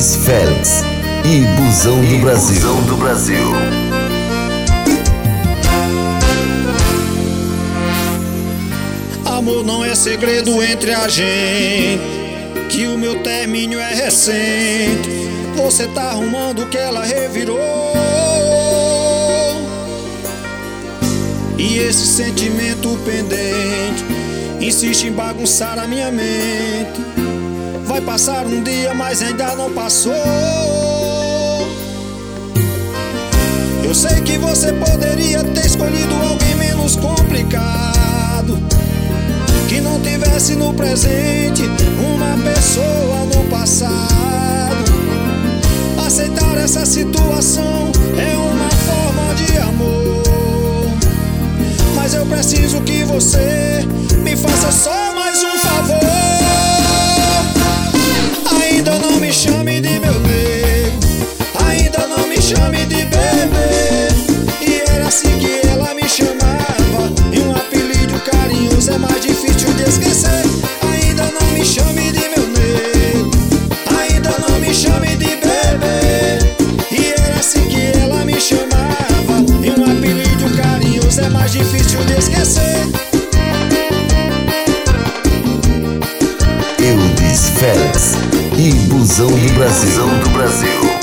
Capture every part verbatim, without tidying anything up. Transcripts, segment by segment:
Eudes Félix e Busão do Brasil. Busão do Brasil. Amor, não é segredo entre a gente que o meu término é recente. Você tá arrumando o que ela revirou, e esse sentimento pendente insiste em bagunçar a minha mente. Vai passar um dia, mas ainda não passou. Eu sei que você poderia ter escolhido alguém menos complicado, que não tivesse no presente uma pessoa no passado. Aceitar essa situação é uma forma de amor, mas eu preciso que você me faça só mais um favor. Ainda não me chame de meu nego, ainda não me chame de bebê. E era assim que ela me chamava, e um apelido carinhoso é mais difícil de esquecer. Ainda não me chame de meu nego, ainda não me chame de bebê. E era assim que ela me chamava, e um apelido carinhoso é mais difícil de esquecer. Eudes Félix e Busão do Brasil. Busão do Brasil.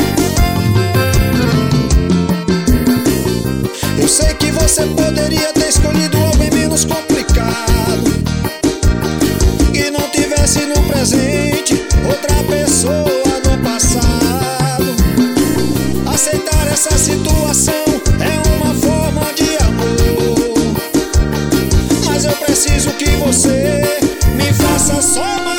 Eu sei que você poderia ter escolhido alguém menos complicado, que não tivesse no presente outra pessoa no passado. Aceitar essa situação é uma forma de amor, mas eu preciso que você me faça só mais